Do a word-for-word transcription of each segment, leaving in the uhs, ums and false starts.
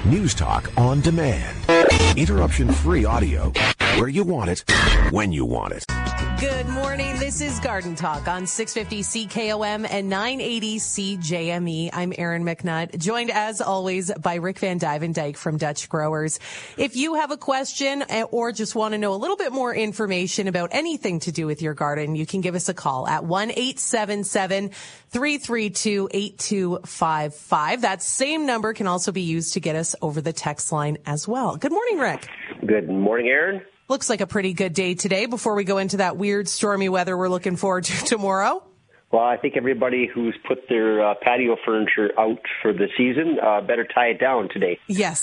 News Talk on demand. Interruption-free audio where you want it, when you want it. Good morning. This is Garden Talk on six fifty C K O M and nine eighty C J M E. I'm Erin McNutt, joined as always by Rick Van Dyvendijk from Dutch Growers. If you have a question or just want to know a little bit more information about anything to do with your garden, you can give us a call at one eight seven seven, three three two, eight two five five. That same number can also be used to get us over the text line as well. Good morning, Rick. Good morning, Erin. Looks like a pretty good day today before we go into that weird stormy weather we're looking forward to tomorrow. Well, I think everybody who's put their uh, patio furniture out for the season uh, better tie it down today. Yes.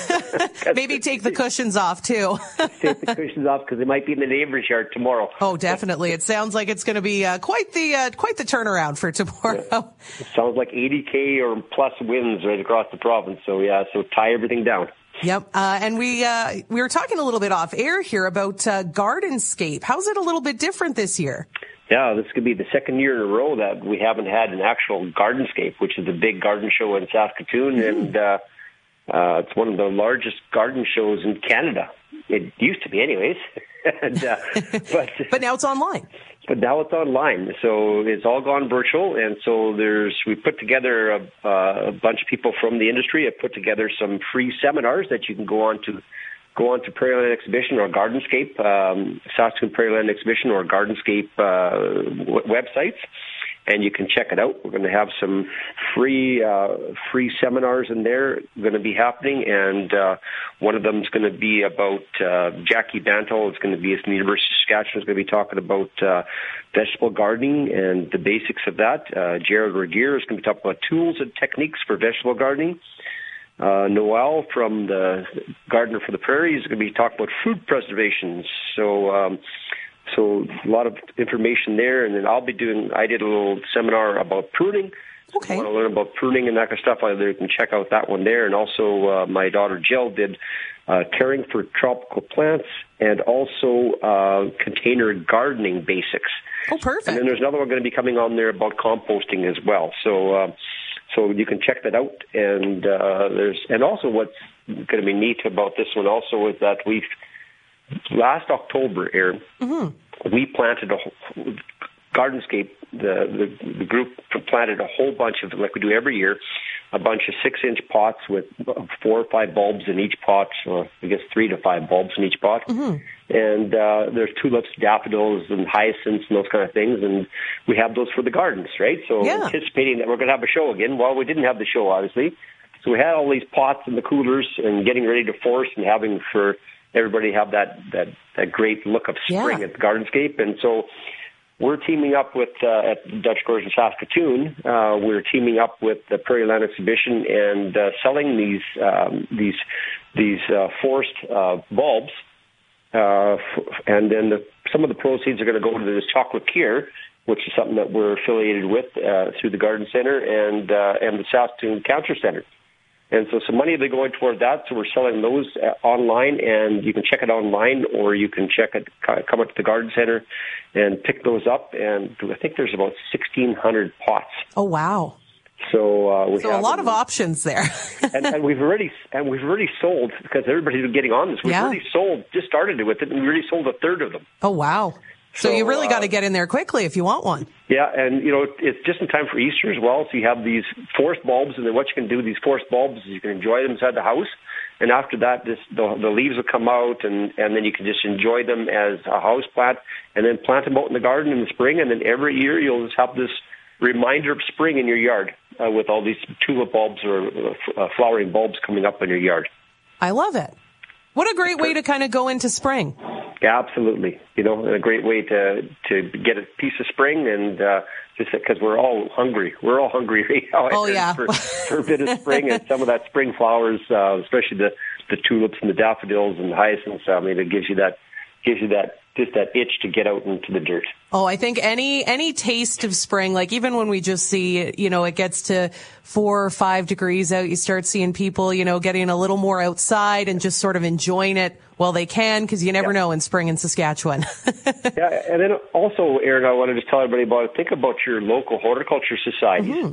Maybe take the cushions off, too. Take the cushions off because they might be in the neighbor's yard tomorrow. Oh, definitely. It sounds like it's going to be uh, quite the uh, quite the turnaround for tomorrow. Yeah. It sounds like eighty K or plus winds right across the province. So, yeah, so tie everything down. Yep. Uh, and we uh, we were talking a little bit off air here about uh, Gardenscape. How's it a little bit different this year? Yeah, this could be the second year in a row that we haven't had an actual Gardenscape, which is a big garden show in Saskatoon. Mm-hmm. And uh, uh, it's one of the largest garden shows in Canada. It used to be anyways. and, uh, but, but now it's online. But now it's online, so it's all gone virtual, and so there's we put together a, uh, a bunch of people from the industry. I put together some free seminars that you can go on to go on to Prairieland Exhibition or Gardenscape, um, Saskatoon Prairieland Exhibition or Gardenscape uh, w- websites, and you can check it out. We're going to have some free uh, free seminars in there going to be happening, and uh, one of them is going to be about uh, Jackie Bantle. It's going to be at the University of Saskatchewan. Is going to be talking about uh, vegetable gardening and the basics of that. Uh, Jared Regier is going to be talking about tools and techniques for vegetable gardening. Uh, Noel from the Gardener for the Prairie is going to be talking about food preservation. So, um, so a lot of information there. And then I'll be doing, I did a little seminar about pruning. Okay. If you want to learn about pruning and that kind of stuff, you can check out that one there. And also, uh, my daughter Jill did uh, caring for tropical plants and also uh, container gardening basics. Oh, perfect. And then there's another one going to be coming on there about composting as well. So, uh, So you can check that out, and uh, there's and also what's going to be neat about this one also is that we last October, Erin, mm-hmm. we planted a whole, Gardenscape. The, the the group planted a whole bunch of, like we do every year, a bunch of six-inch pots with four or five bulbs in each pot, or I guess three to five bulbs in each pot. Mm-hmm. And uh, there's tulips, daffodils, and hyacinths and those kind of things, and we have those for the gardens, right? So yeah. anticipating that we're going to have a show again. Well, we didn't have the show, obviously. So we had all these pots in the coolers and getting ready to force and having for everybody have that, that, that great look of spring yeah. at the Gardenscape. And so we're teaming up with, uh, at Dutch Growers in Saskatoon, uh, we're teaming up with the Prairieland Exhibition and uh, selling these um, these these uh, forced uh, bulbs. Uh, and then the, some of the proceeds are going to go to this chocolate cure, which is something that we're affiliated with uh, through the Garden Center and uh, and the Saskatoon Cancer Center. And so some money will be going toward that. So we're selling those uh, online, and you can check it online, or you can check it, come up to the Garden Center and pick those up. And I think there's about sixteen hundred pots. Oh, wow. So uh, we so have a lot them. of options there. and, and we've already and we've already sold, because everybody's been getting on this. We've yeah. already sold, just started with it, and we already sold a third of them. Oh, wow. So, so you really uh, got to get in there quickly if you want one. Yeah, and, you know, it's just in time for Easter as well. So you have these forced bulbs, and then what you can do with these forced bulbs is you can enjoy them inside the house. And after that, this, the, the leaves will come out, and, and then you can just enjoy them as a house plant, and then plant them out in the garden in the spring. And then every year you'll just have this reminder of spring in your yard uh, with all these tulip bulbs or uh, flowering bulbs coming up in your yard. I love it. What a great way to kind of go into spring. Yeah, absolutely. You know, and a great way to to get a piece of spring, and uh, just because we're all hungry. We're all hungry right now. Oh, yeah. For, for a bit of spring and some of that spring flowers, uh, especially the, the tulips and the daffodils and the hyacinths. I mean, it gives you that, gives you that, just that itch to get out into the dirt. Oh, I think any, any taste of spring, like even when we just see, you know, it gets to four or five degrees out, you start seeing people, you know, getting a little more outside and just sort of enjoying it while they can, because you never yeah. know in spring in Saskatchewan. Yeah, and then also, Erin, I want to just tell everybody about it. Think about your local horticulture societies. Mm-hmm.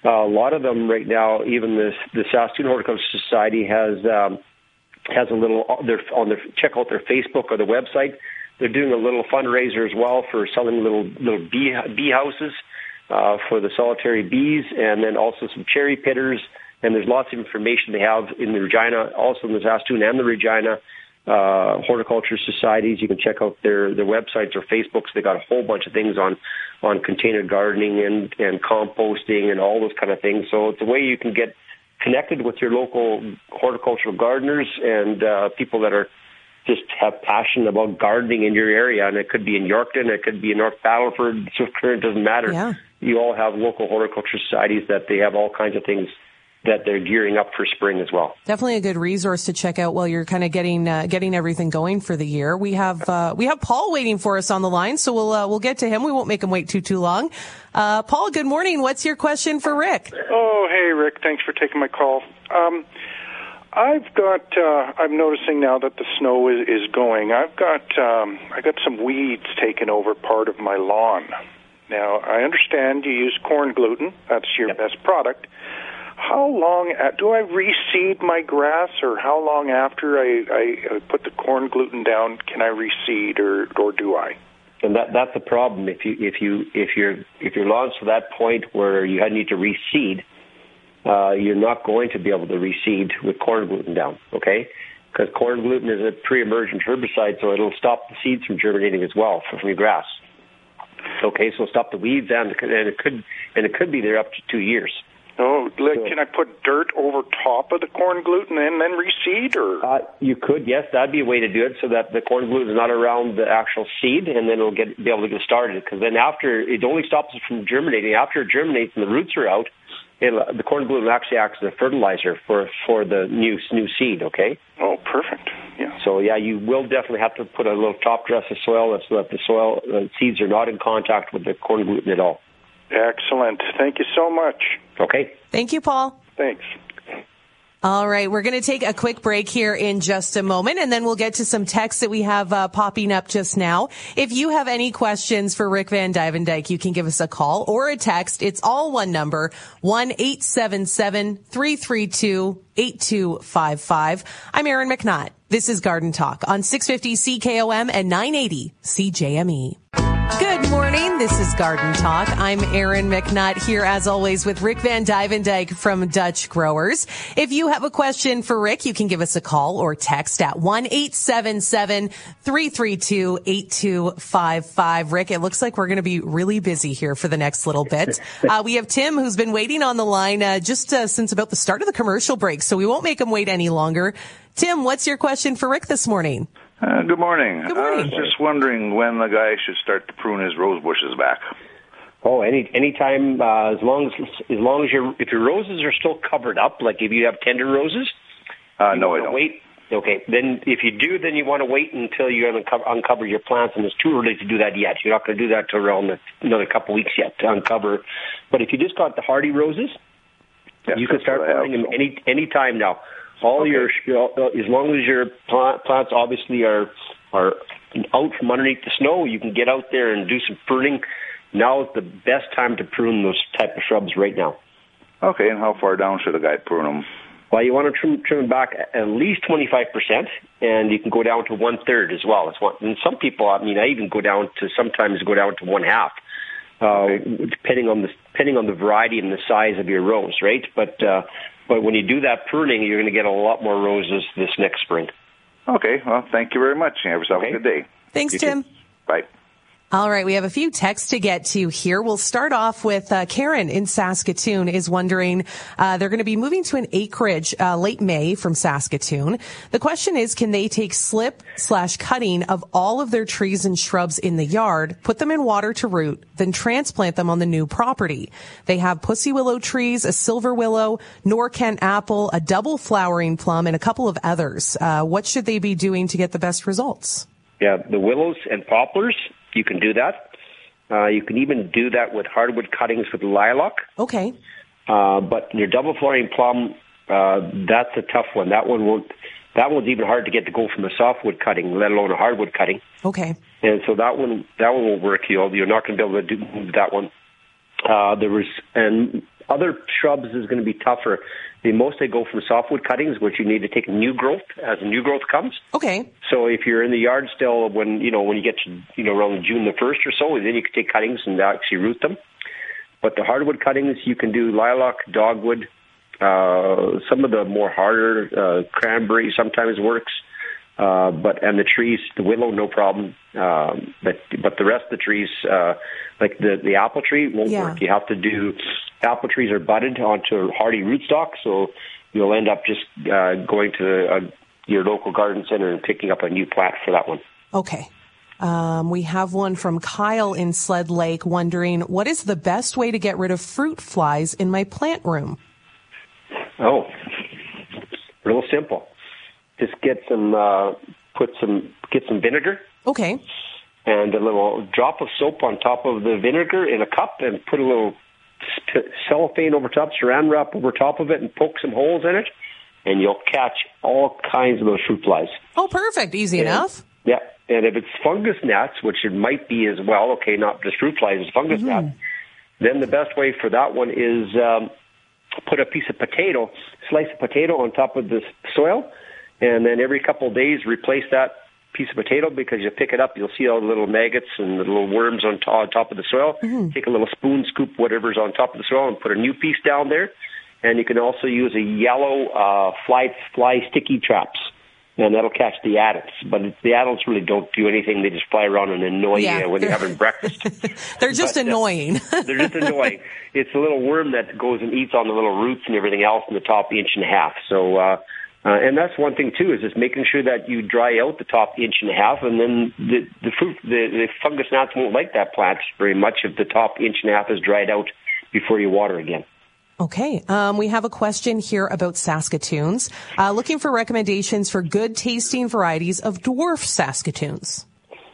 Uh, a lot of them right now, even the the Saskatoon Horticulture Society has um, has a little their on their check out their Facebook or the website. They're doing a little fundraiser as well for selling little little bee bee houses uh, for the solitary bees, and then also some cherry pitters. And there's lots of information they have in the Regina, also in the Saskatoon and the Regina uh, horticulture societies. You can check out their, their websites or Facebooks. They got a whole bunch of things on, on container gardening and, and composting and all those kind of things. So it's a way you can get connected with your local horticultural gardeners and uh, people that are just have passion about gardening in your area. And it could be in Yorkton, it could be in North Battleford, Swift Current, doesn't matter. Yeah. You all have local horticulture societies that they have all kinds of things that they're gearing up for spring as well. Definitely a good resource to check out while you're kind of getting uh, getting everything going for the year. We have uh, we have Paul waiting for us on the line, so we'll uh, we'll get to him. We won't make him wait too too long. Uh, Paul, good morning. What's your question for Rick? Oh, hey Rick, thanks for taking my call. Um, I've got uh, I'm noticing now that the snow is, is going. I've got um, I got some weeds taking over part of my lawn. Now I understand you use corn gluten. That's your yep. best product. How long do I reseed my grass, or how long after I, I put the corn gluten down can I reseed, or or do I? And that that's the problem. If you if you if you're if your lawn's to that point where you need to reseed, uh, you're not going to be able to reseed with corn gluten down. Okay, because corn gluten is a pre-emergent herbicide, so it'll stop the seeds from germinating as well from your grass. Okay, so stop the weeds, and and it could and it could be there up to two years. Oh, can I put dirt over top of the corn gluten and then reseed, or? Uh, you could, yes. That'd be a way to do it so that the corn gluten is not around the actual seed, and then it'll get be able to get started. Because then after, it only stops it from germinating. After it germinates and the roots are out, it'll, the corn gluten actually acts as a fertilizer for, for the new new seed, okay? Oh, perfect. Yeah. So, yeah, you will definitely have to put a little top dress of soil so that the soil uh, seeds are not in contact with the corn gluten at all. Excellent. Thank you so much. Okay. Thank you, Paul. Thanks. All right, we're going to take a quick break here in just a moment, and then we'll get to some texts that we have uh, popping up just now. If you have any questions for Rick Van Dyke, you can give us a call or a text. It's all one number, one eight seven seven, three three two, eight two five five. I'm Erin McNutt. This is Garden Talk on six fifty C K O M and nine eighty C J M E. Good morning. This is Garden Talk. I'm Erin McNutt here as always with Rick Van Dyke from Dutch Growers. If you have a question for Rick, you can give us a call or text at one eight seven seven, three three two, eight two five five. Rick, it looks like we're going to be really busy here for the next little bit. Uh, we have Tim who's been waiting on the line uh, just uh, since about the start of the commercial break, so we won't make him wait any longer. Tim, what's your question for Rick this morning? Uh, good morning. Good morning. I was just wondering when the guy should start to prune his rose bushes back. Oh, any any time uh, as long as as long as your if your roses are still covered up, like if you have tender roses. Uh, no, I don't. Wait. Okay. Then if you do, then you want to wait until you uncover, uncover your plants, and it's too early to do that yet. You're not going to do that till around the, another couple weeks yet to uncover. But if you just got the hardy roses, yes, you can start pruning them any any time now. All okay. your, as long as your plant, plants obviously are are out from underneath the snow, you can get out there and do some pruning. Now is the best time to prune those type of shrubs right now. Okay, and how far down should a guy prune them? Well, you want to trim, trim them back at least twenty-five percent, and you can go down to one-third as well. It's one, and some people, I mean, I even go down to, sometimes go down to one-half, uh, okay. depending on the depending on the variety and the size of your rose, right? But uh, but when you do that pruning, you're going to get a lot more roses this next spring. Okay, well, thank you very much. Have yourself okay. a good day. Thanks, you Tim. Too. Bye. All right, we have a few texts to get to here. We'll start off with uh, Karen in Saskatoon is wondering, uh, they're going to be moving to an acreage uh, late May from Saskatoon. The question is, can they take slip slash cutting of all of their trees and shrubs in the yard, put them in water to root, then transplant them on the new property? They have pussy willow trees, a silver willow, Norkent apple, a double flowering plum, and a couple of others. Uh, what should they be doing to get the best results? Yeah, the willows and poplars, you can do that. Uh, you can even do that with hardwood cuttings with lilac. Okay. Uh, but your double flowering plum, uh, that's a tough one. That one won't. That one's even hard to get to go from a softwood cutting, let alone a hardwood cutting. Okay. And so that one, that one won't work. You'll, you're not going to be able to do that one. Uh, there was, and other shrubs is going to be tougher. They mostly go from softwood cuttings, which you need to take new growth as new growth comes. Okay. So if you're in the yard still, when you know when you get to you know around June the first or so, then you can take cuttings and actually root them. But the hardwood cuttings, you can do lilac, dogwood, uh, some of the more harder uh, cranberry sometimes works. Uh, but and the trees, the willow, no problem. Um, but but the rest of the trees, uh, like the the apple tree, won't Yeah. work. You have to do apple trees are budded onto hardy rootstock, so you'll end up just uh, going to uh, your local garden center and picking up a new plant for that one. Okay. Um, we have one from Kyle in Sled Lake wondering, what is the best way to get rid of fruit flies in my plant room? Oh, real simple. Just get some, uh, put some, get some vinegar. Okay. And a little drop of soap on top of the vinegar in a cup, and put a little st- cellophane over top, saran wrap over top of it, and poke some holes in it, and you'll catch all kinds of those fruit flies. Oh, perfect. Easy and, enough. Yeah. And if it's fungus gnats, which it might be as well, okay, not just fruit flies, it's fungus mm-hmm. gnats, then the best way for that one is um, put a piece of potato, slice of potato on top of the soil, and then every couple of days replace that piece of potato, because you pick it up, you'll see all the little maggots and the little worms on, to- on top of the soil. Mm-hmm. Take a little spoon, scoop whatever's on top of the soil, and put a new piece down there. And you can also use a yellow uh, fly fly sticky traps, and that'll catch the adults. But the adults really don't do anything. They just fly around and annoy yeah, you when you're having breakfast. They're just but, annoying. Uh, they're just annoying. It's a little worm that goes and eats on the little roots and everything else in the top inch and a half. So, uh, uh, and that's one thing too, is just making sure that you dry out the top inch and a half, and then the the fruit, the, the fungus gnats won't like that plant very much if the top inch and a half is dried out before you water again. Okay. Um, we have a question here about Saskatoons. Uh, looking for recommendations for good tasting varieties of dwarf Saskatoons.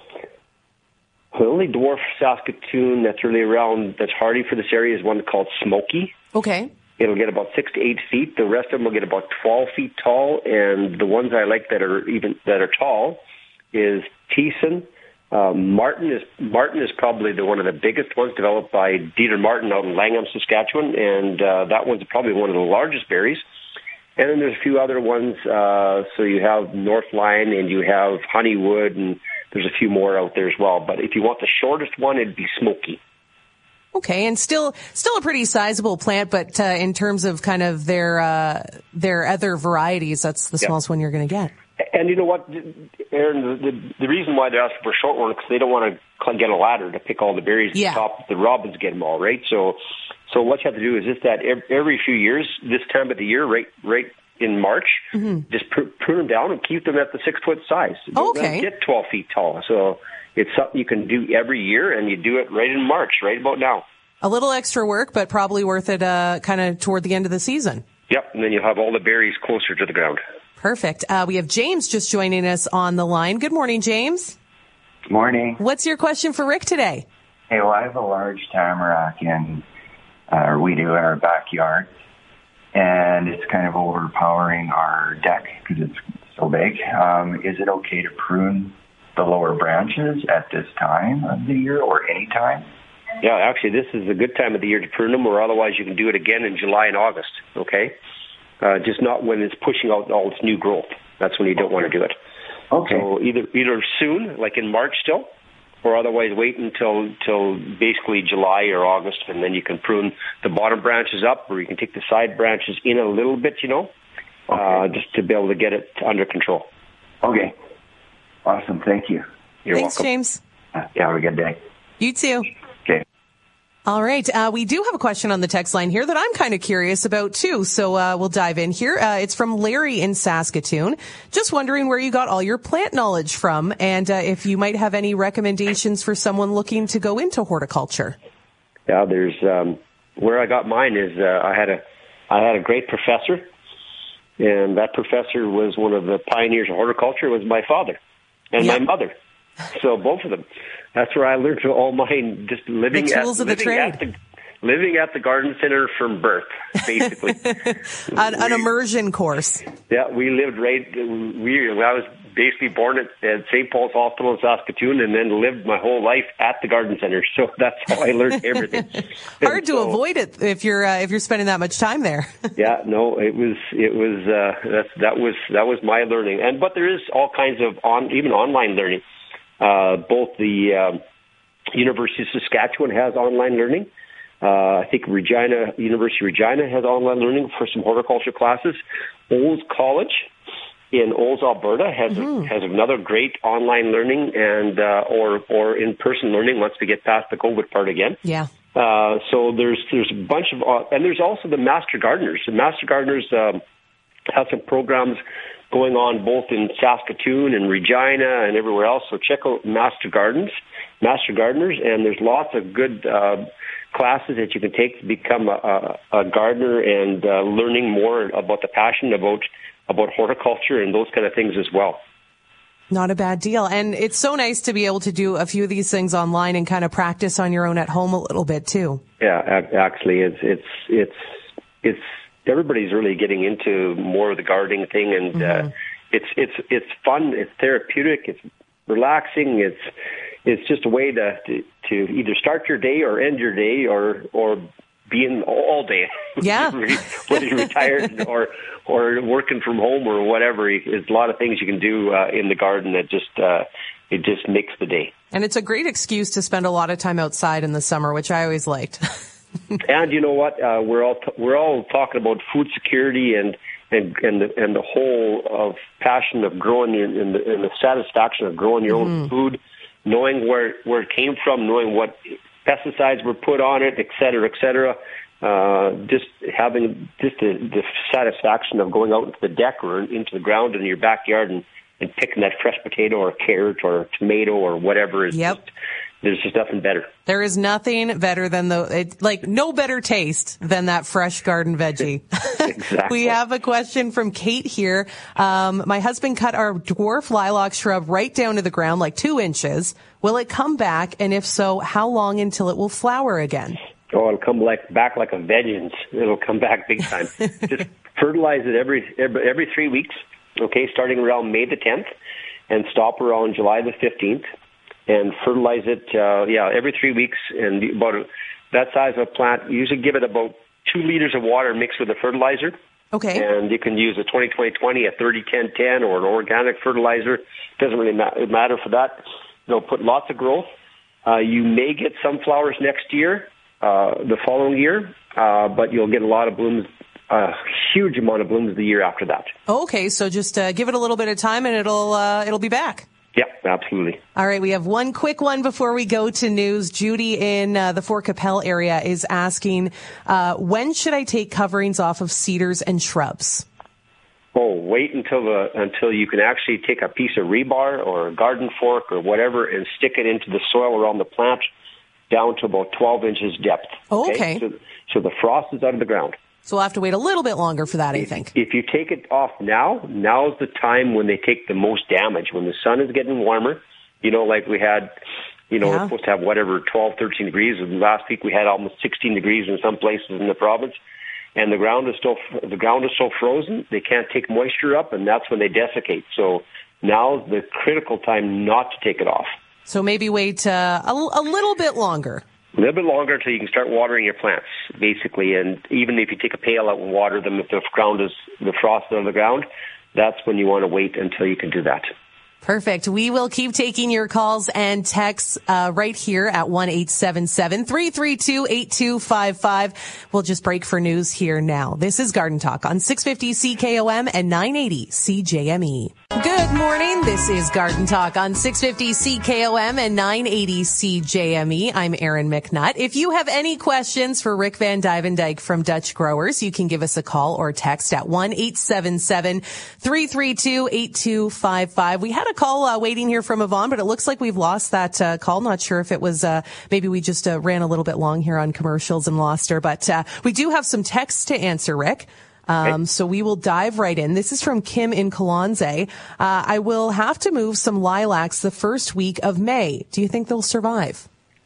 The only dwarf Saskatoon that's really around that's hardy for this area is one called Smoky. Okay. It'll get about six to eight feet. The rest of them will get about twelve feet tall. And the ones I like that are even that are tall is Thiessen. Um, Martin is Martin is probably the one of the biggest ones, developed by Dieter Martin out in Langham, Saskatchewan, and uh, that one's probably one of the largest berries. And then there's a few other ones. Uh, so you have Northline and you have Honeywood, and there's a few more out there as well. But if you want the shortest one, it'd be Smoky. Okay, and still, still a pretty sizable plant, but uh, in terms of kind of their uh, their other varieties, that's the Yep. smallest one you're going to get. And you know what, Aaron, the, the reason why they're asking for a short one is because they don't want to get a ladder to pick all the berries Yeah. at the top. The robins get them all, right? So, so what you have to do is just that every few years, this time of the year, right, right in March, mm-hmm. just pr- prune them down and keep them at the six foot size. Don't let them Okay. get twelve feet tall. So it's something you can do every year, and you do it right in March, right about now. A little extra work, but probably worth it uh, kind of toward the end of the season. Yep, and then you'll have all the berries closer to the ground. Perfect. Uh, we have James just joining us on the line. Good morning, James. Morning. What's your question for Rick today? Hey, well, I have a large tamarack in, uh, we do in our backyard, and it's kind of overpowering our deck because it's so big. Um, is it okay to prune the lower branches at this time of the year or any time? Yeah, actually, this is a good time of the year to prune them, or otherwise you can do it again in July and August, okay? Uh, just not when it's pushing out all its new growth. That's when you don't want to do it. Okay. So either either soon, like in March still, or otherwise wait until till basically July or August, and then you can prune the bottom branches up, or you can take the side branches in a little bit, you know, okay. uh, just to be able to get it under control. Okay. Awesome. Thank you. You're Thanks, welcome. James. Uh, yeah, have a good day. You too. Okay. All right. Uh, we do have a question on the text line here that I'm kind of curious about too. So, uh, we'll dive in here. Uh, it's from Larry in Saskatoon. Just wondering where you got all your plant knowledge from, and uh, if you might have any recommendations for someone looking to go into horticulture. Yeah, there's, um, where I got mine is, uh, I had a, I had a great professor, and that professor was one of the pioneers of horticulture, was my father and Yep. my mother. So both of them. That's where I learned all mine, just living The at, tools of the living trade. at the living at the garden center from birth, basically. an, an immersion course. Yeah, we lived right. We I was basically born at, at Saint Paul's Hospital in Saskatoon, and then lived my whole life at the garden center. So that's how I learned everything. Hard to so, avoid it if you're uh, if you're spending that much time there. yeah, no, it was it was uh, that that was that was my learning. And but there is all kinds of on even online learning. Uh, both the um, University of Saskatchewan has online learning. Uh, I think Regina, University of Regina has online learning for some horticulture classes. Olds College in Olds, Alberta has mm-hmm. a, has another great online learning and uh, or or in person learning once we get past the COVID part again. Yeah. Uh, so there's there's a bunch of uh, and there's also the Master Gardeners. The Master Gardeners um, have some programs going on both in Saskatoon and Regina and everywhere else. So check out Master Gardens, Master Gardeners, and there's lots of good uh, classes that you can take to become a, a, a gardener and uh, learning more about the passion about about horticulture and those kind of things as well. Not a bad deal. And it's so nice to be able to do a few of these things online and kind of practice on your own at home a little bit too. Yeah, actually, it's it's it's it's everybody's really getting into more of the gardening thing, and mm-hmm. uh, it's it's it's fun, it's therapeutic, it's relaxing, it's it's just a way to, to to either start your day or end your day or or be in all day. Yeah. Whether you're retired or or working from home or whatever, there's a lot of things you can do uh, in the garden that just uh, it just makes the day. And it's a great excuse to spend a lot of time outside in the summer, which I always liked. And you know what? Uh, we're all t- we're all talking about food security and and and the, and the whole of passion of growing your, and, the, and the satisfaction of growing your mm-hmm. own food, knowing where where it came from, knowing what pesticides were put on it, et cetera, et cetera. Uh, just having just the, the satisfaction of going out into the deck or into the ground in your backyard and, and picking that fresh potato or carrot or tomato or whatever is yep. just, there's just nothing better. There is nothing better than the, it, like no better taste than that fresh garden veggie. Exactly. We have a question from Kate here. Um, my husband cut our dwarf lilac shrub right down to the ground, like two inches. Will it come back? And if so, how long until it will flower again? Oh, it'll come like back like a vengeance. It'll come back big time. Just fertilize it every, every every three weeks. Okay, starting around May the tenth, and stop around July the fifteenth, and fertilize it. Uh, yeah, every three weeks, and about a, that size of a plant. Usually, give it about two liters of water mixed with a fertilizer. Okay. And you can use a twenty twenty twenty, a thirty ten ten, or an organic fertilizer. Doesn't really ma- matter for that. It'll put lots of growth. Uh, you may get some flowers next year. Uh, the following year, uh, but you'll get a lot of blooms, a huge amount of blooms the year after that. Okay, so just uh, give it a little bit of time and it'll uh, it'll be back. Yep, absolutely. All right, we have one quick one before we go to news. Judy in uh, the Fort Capel area is asking, uh, when should I take coverings off of cedars and shrubs? Oh, wait until the until you can actually take a piece of rebar or a garden fork or whatever and stick it into the soil around the plant, down to about twelve inches depth. Oh, okay. okay. So, so the frost is out of the ground. So we'll have to wait a little bit longer for that, I think. If you take it off now, now's the time when they take the most damage. When the sun is getting warmer, you know, like we had, you know, yeah. we're supposed to have whatever, twelve, thirteen degrees. And last week we had almost sixteen degrees in some places in the province. And the ground is still, the ground is so frozen, they can't take moisture up, and that's when they desiccate. So now's the critical time not to take it off. So maybe wait uh, a, a little bit longer. A little bit longer until you can start watering your plants, basically. And even if you take a pail out and water them, if the ground is the frost on the ground, that's when you want to wait until you can do that. Perfect. We will keep taking your calls and texts uh, right here at one eight seven seven, three three two, eight two five five. We'll just break for news here now. This is Garden Talk on six fifty C K O M and nine eighty C J M E. Good morning. This is Garden Talk on six fifty C K O M and nine eighty C J M E. I'm Erin McNutt. If you have any questions for Rick Van Dyke from Dutch Growers, you can give us a call or text at one eight seven seven, three three two, eight two five five. We had a call uh, waiting here from Yvonne, but it looks like we've lost that uh, call. Not sure if it was uh, maybe we just uh, ran a little bit long here on commercials and lost her, but uh, we do have some texts to answer, Rick. Um, so we will dive right in. This is from Kim in Kalonze. Uh, I will have to move some lilacs the first week of May. Do you think they'll survive?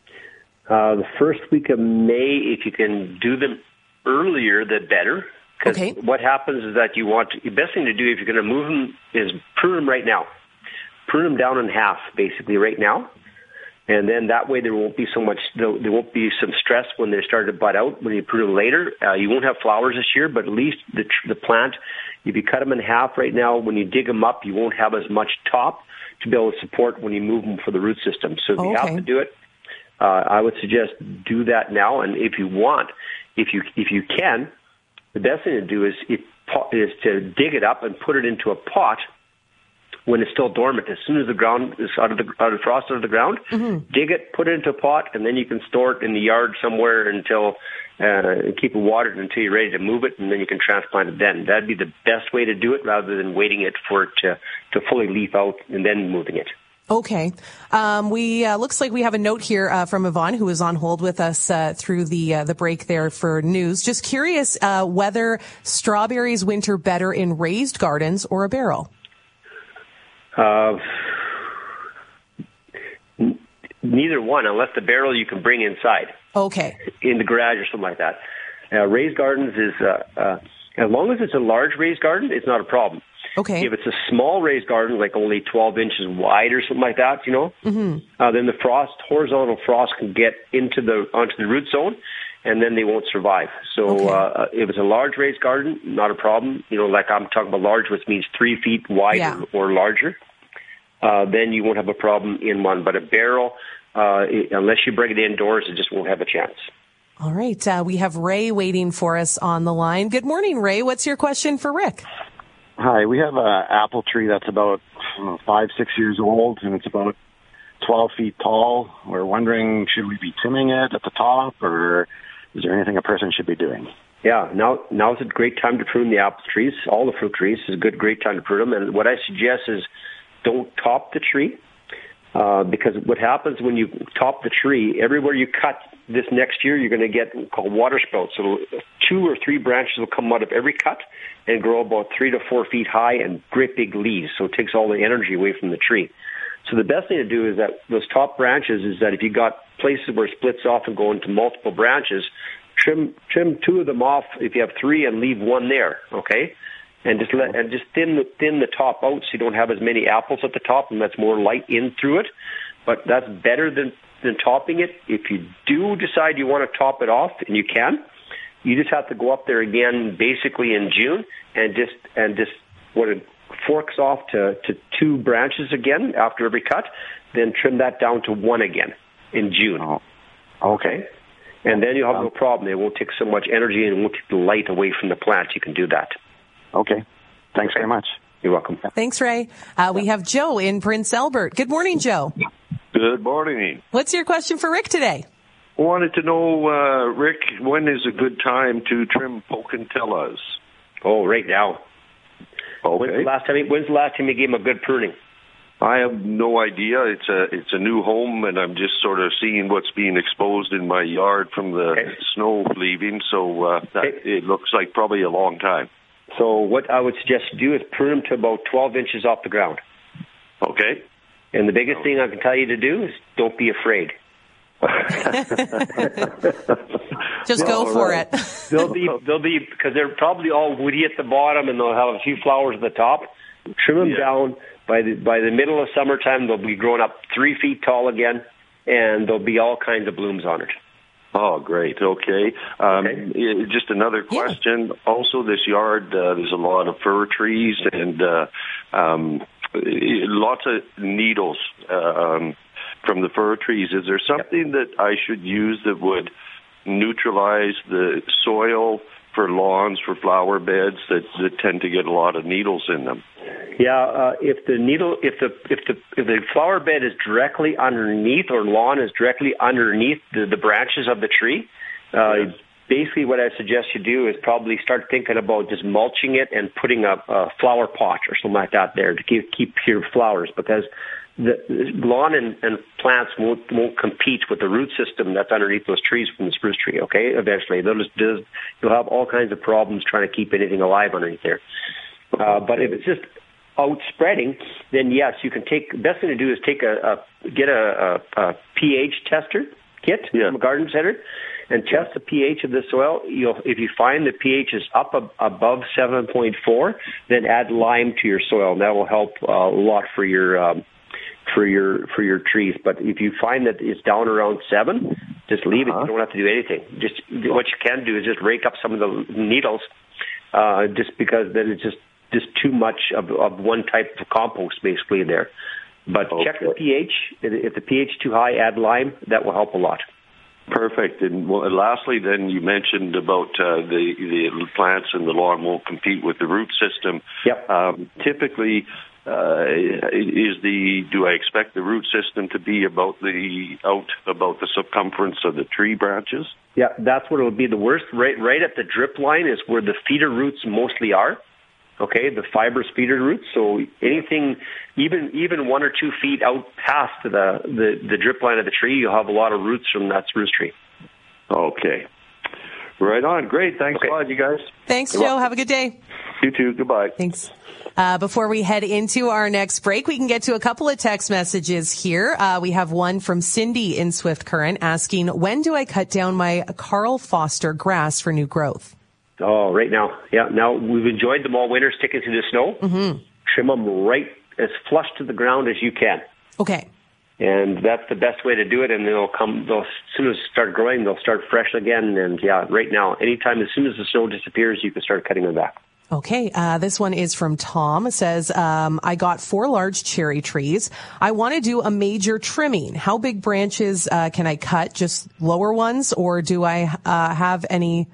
Uh, the first week of May, if you can do them earlier, the better. Because okay. what happens is that you want to, the best thing to do if you're going to move them is prune them right now. prune them down in half, basically, right now. And then that way there won't be so much, there won't be some stress when they start to bud out. When you prune them later, uh, you won't have flowers this year, but at least the, the plant, if you cut them in half right now, when you dig them up, you won't have as much top to be able to support when you move them for the root system. So if okay. you have to do it, uh, I would suggest do that now. And if you want, if you if you can, the best thing to do is if, is to dig it up and put it into a pot when it's still dormant. As soon as the ground is out of the out of frost out of the ground, mm-hmm. dig it, put it into a pot, and then you can store it in the yard somewhere until uh, keep it watered until you're ready to move it, and then you can transplant it then. That'd be the best way to do it rather than waiting it for it to, to fully leaf out and then moving it. Okay. Um, we uh, looks like we have a note here uh, from Yvonne, who is on hold with us uh, through the uh, the break there for news. Just curious uh, whether strawberries winter better in raised gardens or a barrel. Uh, n- neither one, unless the barrel you can bring inside. Okay. In the garage or something like that. Uh, raised gardens is, uh, uh, as long as it's a large raised garden, it's not a problem. Okay. If it's a small raised garden, like only twelve inches wide or something like that, you know, mm-hmm. uh, then the frost, horizontal frost can get into the, onto the root zone, and then they won't survive. So okay. uh, if it's a large raised garden, not a problem. You know, like I'm talking about large, which means three feet wide yeah. or, or larger, uh, then you won't have a problem in one. But a barrel, uh, it, unless you bring it indoors, it just won't have a chance. All right. Uh, we have Ray waiting for us on the line. Good morning, Ray. What's your question for Rick? Hi. We have an apple tree that's about know, five, six years old, and it's about twelve feet tall. We're wondering, should we be trimming it at the top, or is there anything a person should be doing? Yeah, now now's a great time to prune the apple trees. All the fruit trees is a good, great time to prune them. And what I suggest is don't top the tree, uh, because what happens when you top the tree, everywhere you cut this next year, you're going to get called water sprouts. So two or three branches will come out of every cut and grow about three to four feet high and great big leaves. So it takes all the energy away from the tree. So the best thing to do is that those top branches is that if you got places where it splits off and go into multiple branches, trim trim two of them off if you have three and leave one there, okay? And just let and just thin the thin the top out so you don't have as many apples at the top and that's more light in through it. But that's better than than topping it. If you do decide you want to top it off, and you can, you just have to go up there again basically in June and just and just when it forks off to, to two branches again after every cut, then trim that down to one again in June. Oh. Okay. And then you'll have um, no problem. It won't take so much energy and it won't take the light away from the plant. You can do that. Okay. Thanks very much. You're welcome. Thanks, Ray. Uh, we have Joe in Prince Albert. Good morning, Joe. Good morning. What's your question for Rick today? I wanted to know, uh, Rick, when is a good time to trim pocantillas? Oh, right now. Okay. When's the last time? When's the last time you gave him a good pruning? I have no idea. It's a it's a new home, and I'm just sort of seeing what's being exposed in my yard from the okay. snow leaving. So uh, that, okay. it looks like probably a long time. So what I would suggest you do is prune them to about twelve inches off the ground. Okay. And the biggest thing I can tell you to do is don't be afraid. Just go for right. it. they'll be, they'll be, because they're probably all woody at the bottom and they'll have a few flowers at the top. Trim them yeah. down. By the, by the middle of summertime, they'll be growing up three feet tall again, and there'll be all kinds of blooms on it. Oh, great. Okay. Um, okay. Just another question. Yeah. Also, this yard, uh, there's a lot of fir trees and uh, um, lots of needles uh, um, from the fir trees. Is there something yep. that I should use that would neutralize the soil for lawns, for flower beds that, that tend to get a lot of needles in them? Yeah, uh, if the needle, if the if the if the flower bed is directly underneath, or lawn is directly underneath the, the branches of the tree, uh, yes. basically what I suggest you do is probably start thinking about just mulching it and putting a, a flower pot or something like that there to keep keep your flowers, because the lawn and, and plants won't won't compete with the root system that's underneath those trees from the spruce tree. Okay, eventually they'll just you'll have all kinds of problems trying to keep anything alive underneath there. Uh, but if it's just out spreading, then yes, you can take. Best thing to do is take a, a get a, a, a pH tester kit yeah. from a garden center, and test the pH of the soil. You'll, if you find the pH is up ab- above seven point four, then add lime to your soil, and that will help uh, a lot for your um, for your for your trees. But if you find that it's down around seven, just leave uh-huh. it. You don't have to do anything. Just what you can do is just rake up some of the needles, uh, just because then it's just just too much of, of one type of compost basically there. But okay. check the pH. If the pH is too high, add lime. That will help a lot. Perfect. And well, lastly, then you mentioned about uh, the the plants and the lawn won't compete with the root system. Yep. Um, typically, uh, is the do I expect the root system to be about the out about the circumference of the tree branches? Yeah, that's what it will be the worst. Right, right at the drip line is where the feeder roots mostly are. Okay, the fibrous feeder roots. So anything, even even one or two feet out past the, the, the drip line of the tree, you'll have a lot of roots from that spruce tree. Okay. Right on. Great. Thanks okay. a lot, you guys. Thanks, Joe. Well, have a good day. You too. Goodbye. Thanks. Uh, before we head into our next break, we can get to a couple of text messages here. Uh, we have one from Cindy in Swift Current asking, when do I cut down my Carl Foster grass for new growth? Oh, right now. Yeah, now we've enjoyed them all winter, sticking to the snow. Mm-hmm. Trim them right as flush to the ground as you can. Okay. And that's the best way to do it. And they'll come, they'll, as soon as they start growing, they'll start fresh again. And yeah, right now, anytime, as soon as the snow disappears, you can start cutting them back. Okay, uh, this one is from Tom. It says, um, I got four large cherry trees. I want to do a major trimming. How big branches uh, can I cut? Just lower ones? Or do I uh, have any...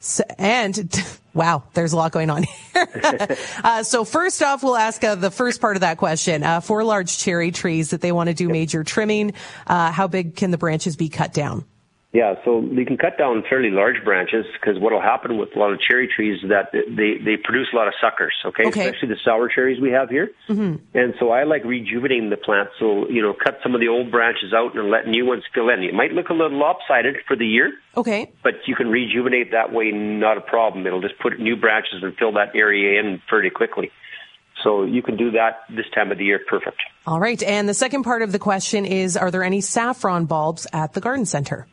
And wow, there's a lot going on here. uh, so first off, we'll ask uh, the first part of that question. Uh, four large cherry trees that they want to do major trimming. Uh, how big can the branches be cut down? Yeah, so you can cut down fairly large branches because what will happen with a lot of cherry trees is that they, they produce a lot of suckers, okay? okay. Especially the sour cherries we have here. Mm-hmm. And so I like rejuvenating the plant. So, you know, cut some of the old branches out and let new ones fill in. It might look a little lopsided for the year. Okay. But you can rejuvenate that way, not a problem. It'll just put new branches and fill that area in pretty quickly. So you can do that this time of the year. Perfect. All right. And the second part of the question is, are there any saffron bulbs at the garden center?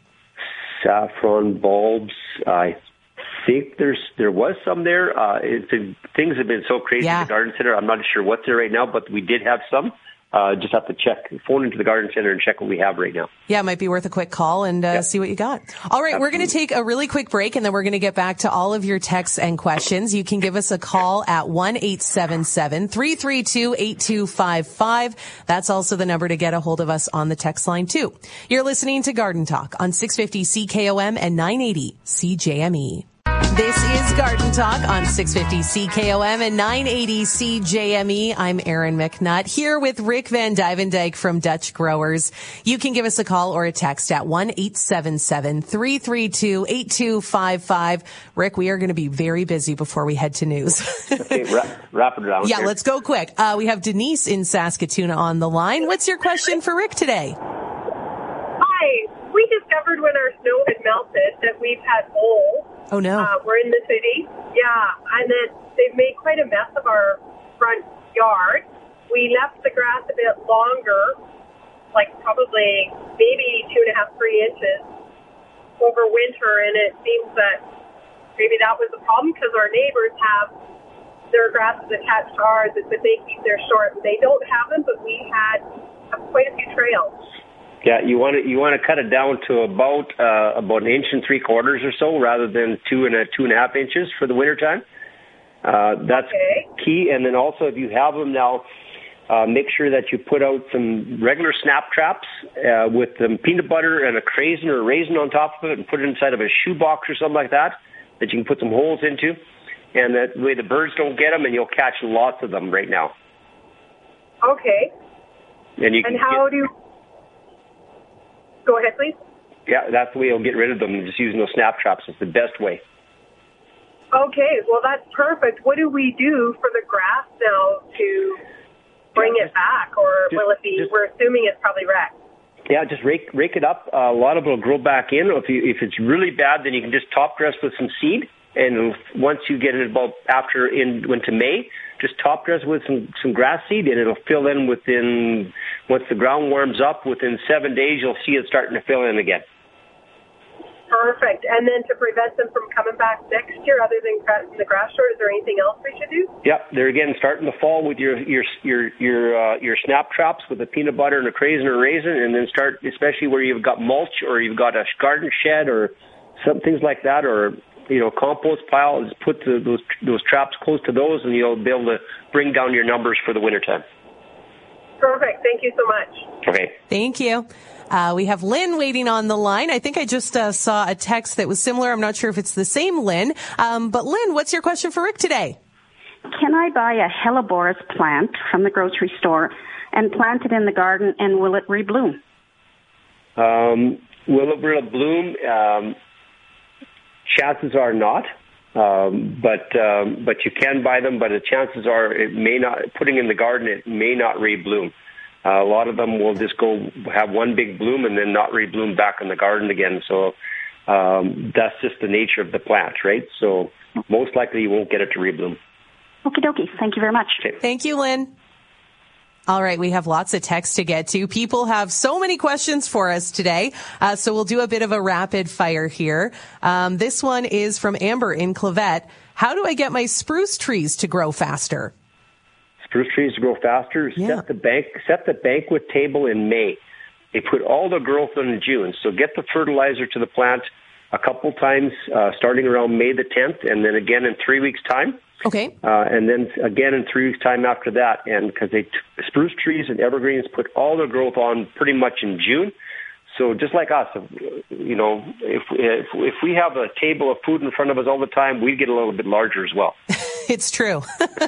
Saffron bulbs. I think there's there was some there. Uh, it's, things have been so crazy yeah. in the garden center. I'm not sure what's there right now, but we did have some. Uh, just have to check, phone into the garden center and check what we have right now. Yeah, it might be worth a quick call and uh, yep. see what you got. All right, Absolutely. We're going to take a really quick break, and then we're going to get back to all of your texts and questions. You can give us a call at one eight seven seven, three three two, eight two five five. That's also the number to get a hold of us on the text line, too. You're listening to Garden Talk on six fifty C K O M and nine eighty C J M E. This is Garden Talk on six fifty C K O M and nine eighty C J M E. I'm Erin McNutt here with Rick Van Dyke from Dutch Growers. You can give us a call or a text at one eight seven seven, three three two, eight two five five. Rick, we are going to be very busy before we head to news. Okay, wrap, wrap it around. Yeah, here. Let's go quick. Uh, we have Denise in Saskatoon on the line. What's your question for Rick today? Hi. We discovered when our snow had melted that we've had mold. Oh, no. Uh, we're in the city. Yeah, and then they've made quite a mess of our front yard. We left the grass a bit longer, like probably maybe two and a half, three inches over winter, and it seems that maybe that was the problem because our neighbors have their grasses attached to ours, but they keep their short. They don't have them, but we had quite a few trails. Yeah, you want to you want to cut it down to about uh, about an inch and three quarters or so, rather than two and a two and a half inches for the wintertime. Uh, that's okay. Key. And then also, if you have them now, uh, make sure that you put out some regular snap traps uh, with some peanut butter and a craisin or a raisin on top of it, and put it inside of a shoebox or something like that that you can put some holes into, and that way the birds don't get them, and you'll catch lots of them right now. Okay. And you. And can how get, do? Go ahead, please. Yeah, that's the way you'll get rid of them, just using those snap traps. It's the best way. Okay, well, that's perfect. What do we do for the grass now to bring yeah, just, it back, or just, will it be, just, we're assuming it's probably wrecked? Yeah, just rake rake it up. Uh, a lot of it will grow back in. If, you, if it's really bad, then you can just top dress with some seed, and once you get it about after in, into May, just top dress with some, some grass seed, and it'll fill in within, once the ground warms up, within seven days, you'll see it starting to fill in again. Perfect. And then to prevent them from coming back next year, other than cutting the grass short, is there anything else we should do? Yep. There again, start in the fall with your your your your uh, your snap traps with a peanut butter and a craisin or a raisin, and then start, especially where you've got mulch or you've got a garden shed or some things like that, or you know, compost pile. Just put the, those those traps close to those, and you'll be able to bring down your numbers for the wintertime. Perfect. Thank you so much. Okay. Thank you. Uh, we have Lynn waiting on the line. I think I just uh, saw a text that was similar. I'm not sure if it's the same Lynn. Um, but Lynn, what's your question for Rick today? Can I buy a Helleborus plant from the grocery store and plant it in the garden, and will it rebloom? Um, will it rebloom? Um, chances are not. Um, but um, but you can buy them, but the chances are it may not. Putting in the garden, it may not rebloom. Uh, a lot of them will just go have one big bloom and then not rebloom back in the garden again. So um, that's just the nature of the plant, right? So most likely you won't get it to rebloom. Okie dokie. Thank you very much. Okay. Thank you, Lynn. All right, we have lots of texts to get to. People have so many questions for us today, uh, so we'll do a bit of a rapid fire here. Um, this one is from Amber in Clavette. How do I get my spruce trees to grow faster? Spruce trees to grow faster. Yeah. Set the bank. Set the banquet table in May. They put all the growth in June. So get the fertilizer to the plant a couple times, uh, starting around May the tenth, and then again in three weeks' time. Okay. Uh, and then again in three weeks' time after that. And because they t- spruce trees and evergreens put all their growth on pretty much in June. So just like us, you know, if, if if we have a table of food in front of us all the time, we get a little bit larger as well. It's true.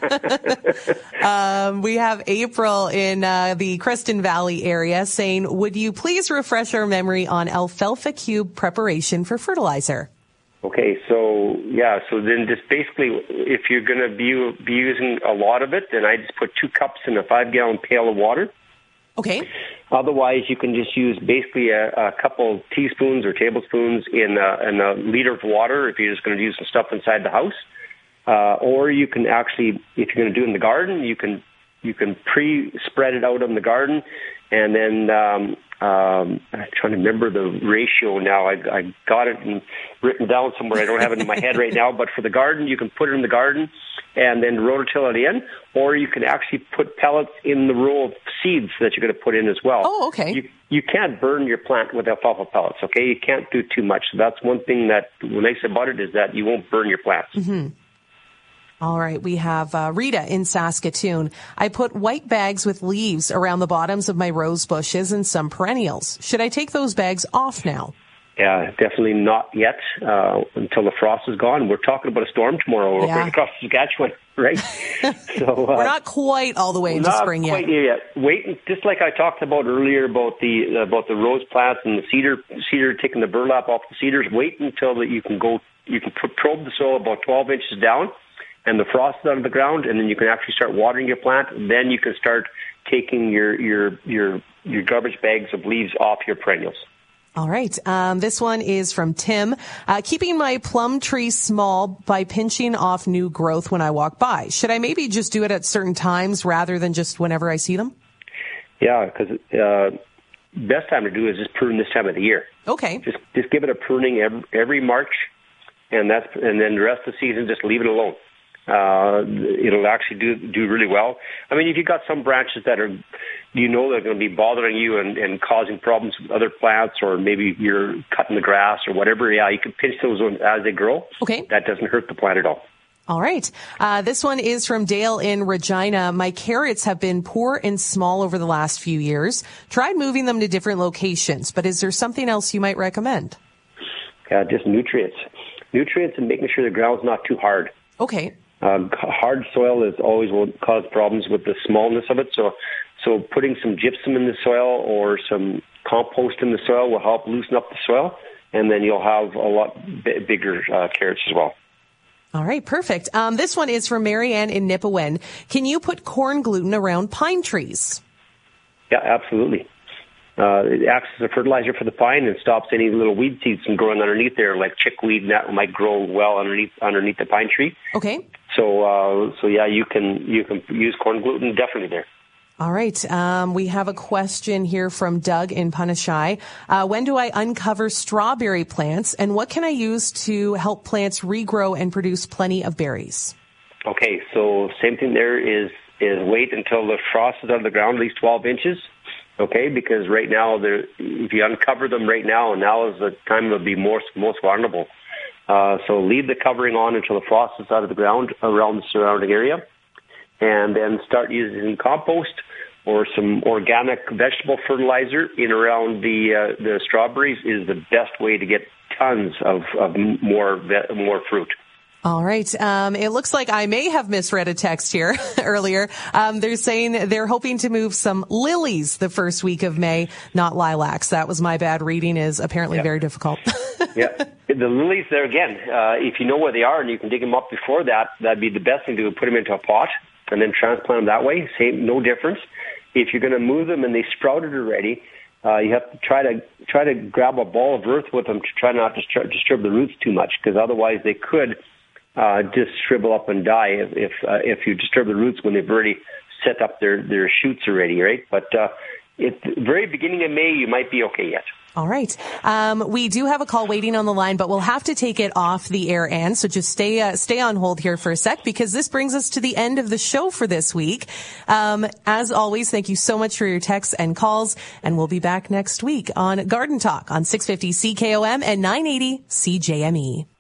um, we have April in uh, the Creston Valley area saying, would you please refresh our memory on alfalfa cube preparation for fertilizer? Okay, so yeah, so then just basically, if you're going to be, be using a lot of it, then I just put two cups in a five-gallon pail of water. Okay. Otherwise, you can just use basically a, a couple teaspoons or tablespoons in a, in a liter of water if you're just going to do some stuff inside the house. Uh, or you can actually, if you're going to do it in the garden, you can you can pre-spread it out in the garden, and then um, um, I'm trying to remember the ratio now. I, I got it in, written down somewhere. I don't have it in my head right now. But for the garden, you can put it in the garden and then rototill it in, or you can actually put pellets in the row of seeds that you're going to put in as well. Oh, okay. You, you can't burn your plant with alfalfa pellets, okay? You can't do too much. So that's one thing that what's nice about it is that you won't burn your plants. Mm-hmm. All right, we have uh, Rita in Saskatoon. I put white bags with leaves around the bottoms of my rose bushes and some perennials. Should I take those bags off now? Yeah, definitely not yet uh, until the frost is gone. We're talking about a storm tomorrow yeah. right across Saskatchewan, right? So uh, we're not quite all the way into spring yet. Not quite yet. yet. Wait, just like I talked about earlier about the about the rose plants and the cedar, cedar taking the burlap off the cedars. Wait until that you can go, you can probe the soil about twelve inches down, and the frost is out of the ground, and then you can actually start watering your plant. Then you can start taking your your your your garbage bags of leaves off your perennials. All right. Um, this one is from Tim. Uh, keeping my plum tree small by pinching off new growth when I walk by. Should I maybe just do it at certain times rather than just whenever I see them? Yeah, because uh, best time to do is just prune this time of the year. Okay. Just just give it a pruning every, every March, and that's and then the rest of the season just leave it alone. Uh, it'll actually do do really well. I mean, if you've got some branches that are, you know, they're going to be bothering you and, and causing problems with other plants, or maybe you're cutting the grass or whatever, yeah, you can pinch those as they grow. Okay. That doesn't hurt the plant at all. All right. Uh, this one is from Dale in Regina. My carrots have been poor and small over the last few years. Tried moving them to different locations, but is there something else you might recommend? Yeah, just nutrients. Nutrients and making sure the ground's not too hard. Okay. Um, hard soil is always will cause problems with the smallness of it. So, so putting some gypsum in the soil or some compost in the soil will help loosen up the soil, and then you'll have a lot b- bigger uh, carrots as well. All right, perfect. Um, this one is from Marianne in Nipawin. Can you put corn gluten around pine trees? Yeah, absolutely. Uh, it acts as a fertilizer for the pine and stops any little weed seeds from growing underneath there, like chickweed that might grow well underneath underneath the pine tree. Okay. So, uh, so yeah, you can you can use corn gluten definitely there. All right. Um, we have a question here from Doug in Punashai. Uh, when do I uncover strawberry plants, and what can I use to help plants regrow and produce plenty of berries? Okay, so same thing there is is wait until the frost is out of the ground, at least twelve inches. Okay, because right now, they're, if you uncover them right now, now is the time they'll be most most vulnerable. Uh, so leave the covering on until the frost is out of the ground around the surrounding area, and then start using compost or some organic vegetable fertilizer in around the uh, the strawberries is the best way to get tons of, of more more fruit. All right. Um, it looks like I may have misread a text here earlier. Um, they're saying they're hoping to move some lilies the first week of May, not lilacs. That was my bad reading, is apparently yeah. very difficult. yeah. The lilies there again, uh, if you know where they are and you can dig them up before that, that'd be the best thing to do, put them into a pot and then transplant them that way. Same, no difference. If you're going to move them and they sprouted already, uh, you have to try to try to grab a ball of earth with them to try not to disturb, disturb the roots too much, because otherwise they could Uh, just shrivel up and die if if, uh, if you disturb the roots when they've already set up their, their shoots already, right? But uh, at the very beginning of May, you might be okay yet. All right. Um, we do have a call waiting on the line, but we'll have to take it off the air, Anne. So just stay uh, stay on hold here for a sec, because this brings us to the end of the show for this week. Um, as always, thank you so much for your texts and calls, and we'll be back next week on Garden Talk on six fifty C K O M and nine eighty C J M E.